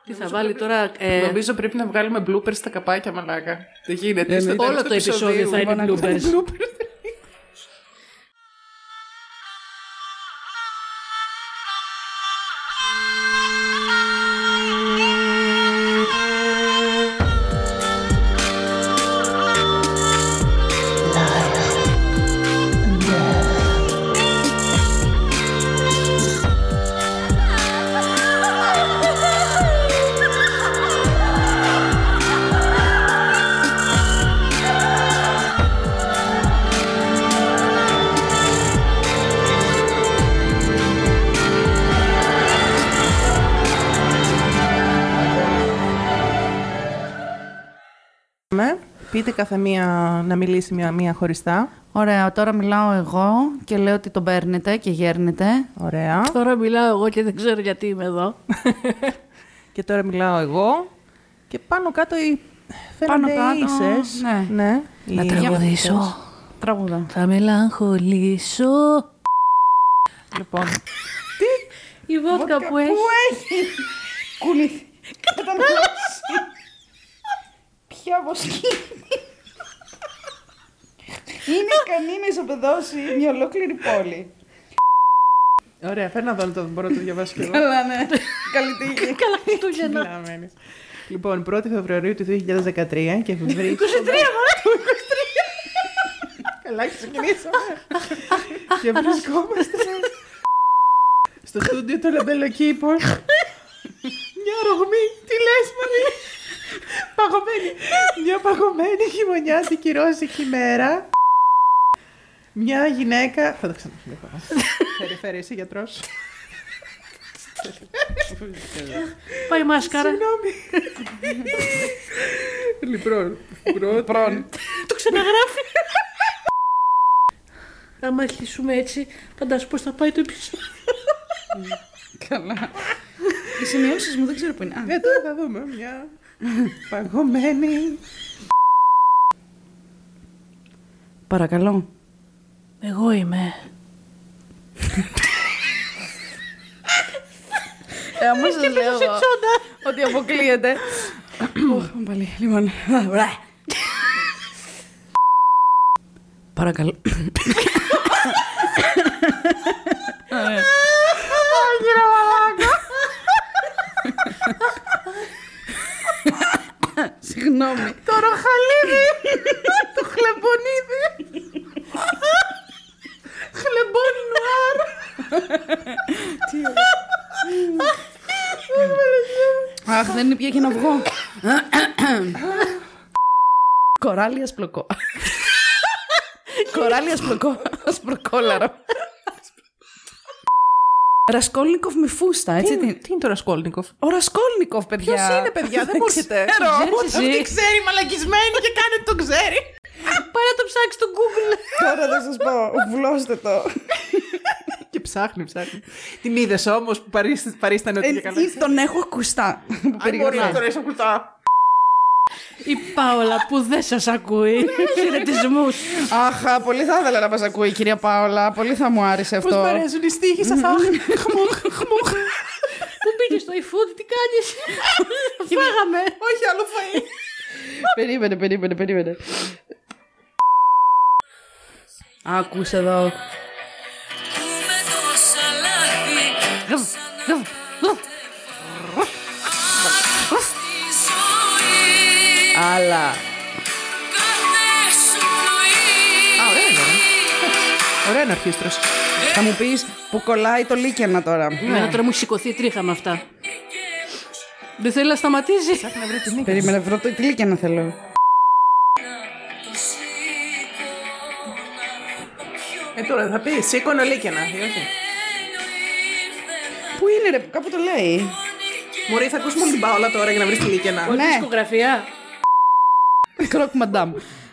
Τι θα βάλει τώρα. Νομίζω πρέπει να βγάλουμε bloopers στα καπάκια, μαλάκα. Δεν γίνεται. Όλο το επεισόδιο θα είναι bloopers. Πείτε κάθε μία να μιλήσει μία χωριστά. Ωραία, τώρα μιλάω εγώ και λέω ότι τον παίρνετε και γέρνετε. Ωραία. Τώρα μιλάω εγώ και δεν ξέρω γιατί είμαι εδώ. Και τώρα μιλάω εγώ. Και πάνω κάτω φαίνονται ίσες. Ναι. Να τραγουδήσω. Τραγούδα. Θα μελαγχολήσω. Λοιπόν. Τι? Η βότκα που έχει. Πού έχει κουνηθεί. Καταναλώσει. Ποια βοσκή. Είναι ικανή να ισοπεδώσει μια ολόκληρη πόλη. Ωραία, φέρνα εδώ να μπορώ να το διαβάσω κι εγώ. Καλά, ναι. Καλή τύχη. Καλά Χριστούγεννα. Λοιπόν, 1η Φεβρουαρίου του 2013 και βρίσκομαι... 23 μόνο. Καλά, ξεκινήσαμε. Και βρισκόμαστε στο στούντιο του Λαμπελοκήπων. Μια ρογμή, τι λες Μαρή? Παγωμένη. Μια παγωμένη χειμωνιάτικη ρώσικη μέρα. Μια γυναίκα... Θα το ξαναπώ. Φέρε εσύ γιατρός. Πάει η μάσκαρα. Συγγνώμη. Λοιπόν, Το ξαναγράφει. Άμα αρχίσουμε έτσι, φαντάσου πώς θα πάει το επεισόδιο. Καλά. Οι σημειώσεις μου δεν ξέρω πού είναι. Τώρα θα δούμε μια παγωμένη. Παρακαλώ. Εγώ είμαι. Άμα σας λέω ότι αποκλείεται. Πάλι, λοιπόν. Παρακαλώ. Συγγνώμη. Το ροχαλίδι. Το χλεμπονίδι. Χλεμπόνι νουάρ. Τι αχ, δεν είναι πια και να βγω. Κοράλια σπλοκό. Κοράλια σπλοκό. Σπροκόλαρο. Ρασκόλνικοφ με φούστα, έτσι. Τι είναι το Ρασκόλνικοφ? Ο Ρασκόλνικοφ, παιδιά. Ποιος είναι, παιδιά, δεν μου έρχεται. Αυτή ξέρει, μαλακισμένη και κάνει ότι το ξέρει. Πάει να το ψάξει στο Google. Τώρα θα σας πω, βλώστε το. Και ψάχνει. Την είδες όμως που παρίστανε ότι και καλά. Τον έχω ακουστά. Αν μπορεί να τον έχεις ακουστά. Η Πάολα που δεν σας ακούει. Χαιρετισμούς. Αχ, πολύ θα ήθελα να μας ακούει η κυρία Πάολα. Πολύ θα μου άρεσε αυτό. Πώς μ' αρέσουν οι στίχοι σας. Χμουχ. Που μπήκε στο eFood, τι κάνεις? Φάγαμε. Όχι άλλο φαΐ. Περίμενε. Άκουσε εδώ. Άλλα. Ωραία είναι αρχίστρος. Θα μου πεις που κολλάει το Λίκαινα τώρα. Εμένα τώρα μου έχει σηκωθεί τρίχα με αυτά. Δεν θέλει να σταματήσει. Περίμενε, βρω το Λίκαινα θέλω. Τώρα θα πει σήκωνε Λίκαινα, ή όχι? Πού είναι ρε, κάπου το λέει. Μωρή, θα ακούσουμε την Πάολα τώρα για να βρεις τη Λίκαινα. Όλη δισκογραφία. Κρόκ μαντάμ.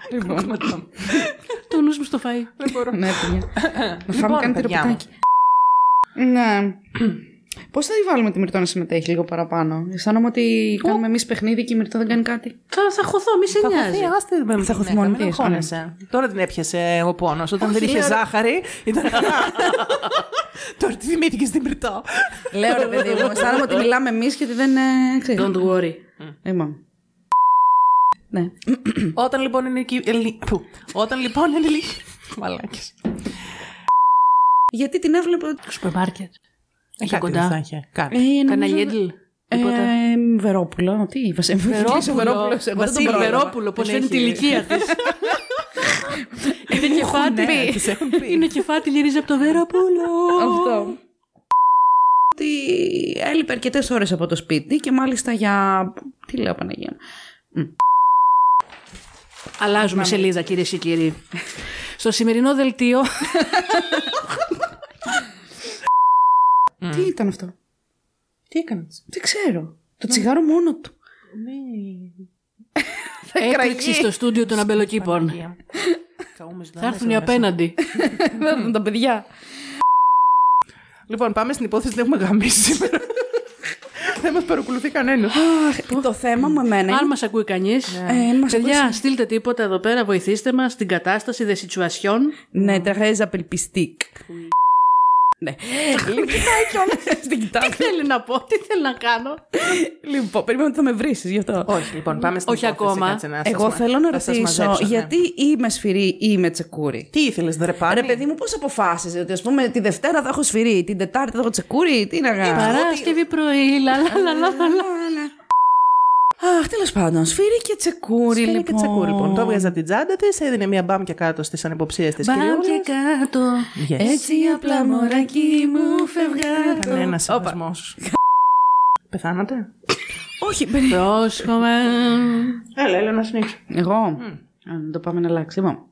Το νους μου στο φαΐ. Δεν μπορώ. Ναι, παιδιά. Να φάμε κάνει τυροπιτάκι. Ναι. Πώς θα τη βάλουμε τη Μυρτώ να συμμετέχει λίγο παραπάνω? Αισθάνομαι ότι κάνουμε εμείς παιχνίδι και η Μυρτώ δεν κάνει κάτι. Θα χωθώ, μη σε νοιάζει. Θα χωθεί μόνη της. Τώρα την έπιασε ο πόνος. Όταν δεν είχε ζάχαρη, ήταν καλά. Τώρα τι θυμήθηκες την Μυρτώ. Λέω ρε παιδί μου, αισθάνομαι ότι μιλάμε εμείς και ότι δεν. Don't worry. Ναι. Όταν λοιπόν είναι εκεί. Όταν λοιπόν είναι λίγη. Μαλάκες. Γιατί την έβλεπε. Σούπερ μάρκετ. Έχει Κάτι κοντά. δεν θα είχε. Κάτι. Κάνα γέντλ. Βερόπουλο. Τι είπα, Βερόπουλο. Βασίλη Βερόπουλο. Πώς φαίνεται η ηλικία της. Είναι κεφάτη. Είναι κεφάτη, γυρίζει από το Βερόπουλο. Αυτό. Ότι έλειπε αρκετές ώρες από το σπίτι και μάλιστα για. Τι λέω, Παναγία. Αλλάζουμε σελίδα, κυρίες και κύριοι. Στο σημερινό δελτίο. Τι ήταν αυτό? Τι έκανες? Δεν ξέρω. Το τσιγάρο μόνο του. Έκρηξη στο στούντιο των αμπελοκήπων. Θα έρθουν οι απέναντι. Θα έρθουν τα παιδιά. Λοιπόν, πάμε στην υπόθεση, δεν έχουμε γαμίσει σήμερα. Δεν μας παρακολουθεί κανένας. Το θέμα μου εμένα. Αν μας ακούει κανείς, παιδιά, στείλτε τίποτα εδώ πέρα, βοηθήστε μας στην κατάσταση de situation. Ναι, Τερέζα Πελπιστίκ. Ναι. Τι θέλει να πω, τι θέλει να κάνω. Λοιπόν, περιμένω ότι θα με βρίσεις γι' αυτό. Όχι, λοιπόν, πάμε στην Όχι υπόθεση. ακόμα. Κάτσε να Εγώ θέλω να ρωτήσω, γιατί είμαι σφυρί ή είμαι τσεκούρι. Τι ήθελες, ρε Πάνη? Ρε παιδί μου, πώς αποφάσιζε ότι ας πούμε τη Δευτέρα θα έχω σφυρί, την Τετάρτη θα έχω τσεκούρι, τι να κάνω. Παράσκευη πρωί, λαλαλαλαλα. Αχ, τέλος πάντων, σφύρι και τσεκούρι, Σφύρι λοιπόν. και τσεκούρι, λοιπόν. Το έβγαζε από την τσάντα της, έδινε μία μπάμια κάτω στις ανυποψίες της Μπαμ κυριούλας. και κάτω, έτσι απλά μωράκι μου φευγάτο. Κανένα σεβασμός. Πεθάνατε? Όχι, Πρόσχομαι. Έλα να συνεχίσω. Εγώ. Αν το πάμε να αλλάξει. Λοιπόν.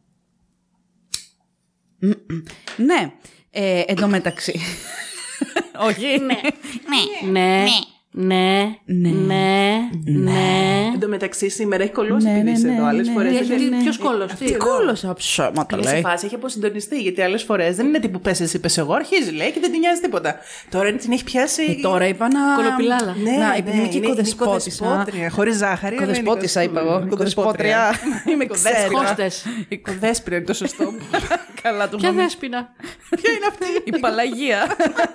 Ναι. Εντωμεταξύ. Όχι. Ναι, ναι, ναι. Εν τω μεταξύ, σήμερα έχει κολλώσει επειδή είσαι εδώ. Άλλες φορές δεν είναι. Ποιος κόλλος, τι? Τι κόλλωσα ψώματα, Είναι σε λέει. φάση, έχει αποσυντονιστεί. Γιατί άλλες φορές δεν είναι τύπου πες εσύ, πες εγώ, αρχίζει λέει και δεν την νοιάζει τίποτα. Τώρα την έχει πιάσει. Τώρα είπα να. Κολοπηλάλα. Να, επειδή είμαι και οικοδεσπότησα. Χωρίς ζάχαρη. Οικοδεσπότησα, είπα εγώ. Οικοδεσπότρια. Είμαι ξέρα. Χώστες. Οικοδέσποινα είναι το σωστό. Καλά του Ποια δέσποινα? Ποια είναι αυτή? Η Παλαγία.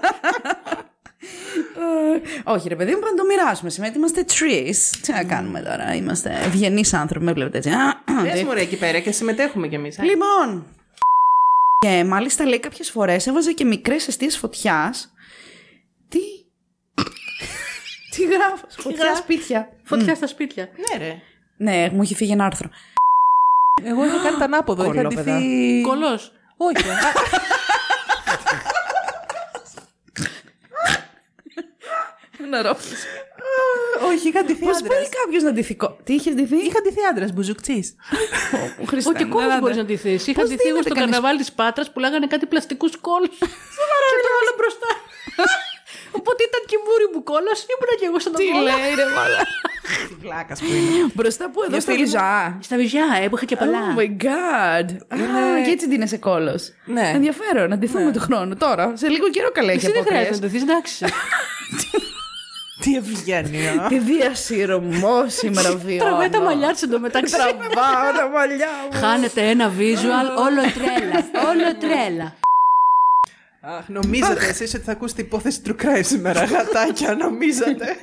Όχι, ρε παιδί μου, πρέπει να το μοιράσουμε. Σημαίνει ότι είμαστε trees. Τι να κάνουμε τώρα, είμαστε ευγενείς άνθρωποι, με βλέπετε έτσι. Πες μου ρε εκεί πέρα και συμμετέχουμε κι εμείς. Λοιπόν. Και μάλιστα λέει κάποιες φορές έβαζε και μικρές εστίες φωτιάς. Τι. Τι γράφω, φωτιά σπίτια. Φωτιά στα σπίτια. Ναι ρε. Ναι, μου έχει φύγει ένα άρθρο. Εγώ είχα κάνει τα ανάποδο. Είχα Κολόπεδα. ντυθεί. Κολός. Όχι. Να ρώφεις. Όχι, είχα ντυθεί Πώς άντρας. μπορεί κάποιος να ντυθεί. Τι είχες ντυθεί? Είχα ντυθεί άντρας, μπουζουκτσής. Όχι, κόλλος μπορείς να ντυθείς. Είχα ντυθεί εγώ στο καρναβάλι της Πάτρας που λέγανε κάτι πλαστικούς κόλλους. Και το βάλω μπροστά. Οπότε ήταν και η μούρη μου κόλλος, ήμουνα και εγώ στον Τι κόλλο. λέει ρε μάλα. Τι βλάκας που είναι. Μπροστά που εδώ στα βυζά. Στα βυζιά, που είχα και πολλά. Oh my god. Και έτσι ντύνεσαι κόλλος. Ναι. Ενδιαφέρον, να ντυθούμε του χρόνου. Τώρα, σε λίγο καιρό καλά έχει Εσύ δεν χρειάζεται απόκριες. να ντυθείς, εντάξει. Τι ευγένεια. Τι διασυρωμό σήμερα βιώνω. Τραβάει τα μαλλιά της εντωμεταξύ. Τραβάω τα μαλλιά μου. Χάνεται ένα visual, όλο τρέλα. Όλο τρέλα. Αχ, νομίζατε εσείς ότι θα ακούσετε υπόθεση true crime σήμερα, γατάκια, νομίζατε.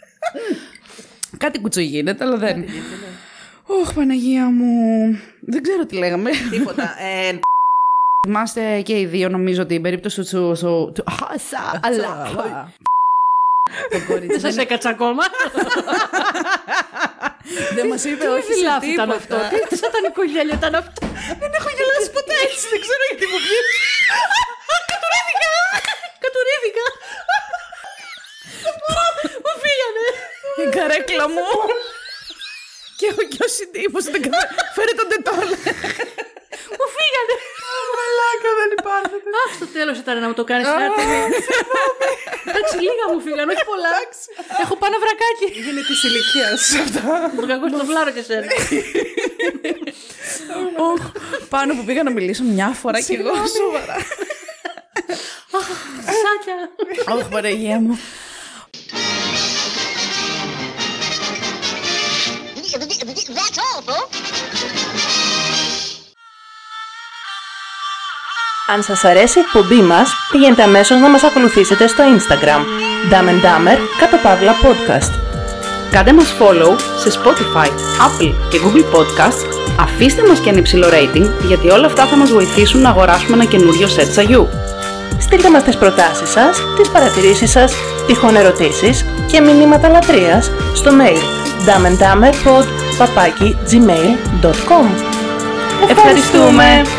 Κάτι κουτσό γίνεται, αλλά δεν. Ωχ, Παναγία μου. Δεν ξέρω τι λέγαμε. Τίποτα. Θυμάστε και οι δύο, νομίζω, την περίπτωση του Χάσα, αλλά. Το κορίτσι Δεν σας έκατσα ακόμα. δεν μας είπε όχι Τι σε λάθη ήταν αυτό. τίποτα. Τι σατανικό γέλιο ήταν αυτό. Δεν έχω γελάσει ποτέ έτσι, δεν ξέρω γιατί μου βγαίνει. Κατουρήθηκα. Μου φύγανε. Η καρέκλα μου. Και έχω και ο συντύπος. Φέρε τον τετόλ. Μου φύγανε. Μαλάκα, δεν υπάρχετε. Α, στο τέλος ήταν να μου το κάνεις κάτι. Εντάξει, λίγα μου φύγανε, όχι πολλά. Έχω πάνω βρακάκι. Είναι της ηλικίας αυτά. Το κακό στο βλάρο και σένα. Πάνω που πήγα να μιλήσω μια φορά κι εγώ. Σοβαρά. Σάκια. Ωχ, Παναγία μου. That's all, folks. Αν σας αρέσει η εκπομπή μας, πηγαίνετε αμέσως να μας ακολουθήσετε στο Instagram Dumb & Dumber _podcast. Κάντε μας follow σε Spotify, Apple και Google Podcasts. Αφήστε μας και ένα υψηλό rating, γιατί όλα αυτά θα μας βοηθήσουν να αγοράσουμε ένα καινούριο σετ τσαγιού. Στείλτε μας τις προτάσεις σας, τις παρατηρήσεις σας, τυχόν ερωτήσεις και μηνύματα λατρείας στο mail dumbandumberpod@gmail.com. Ευχαριστούμε!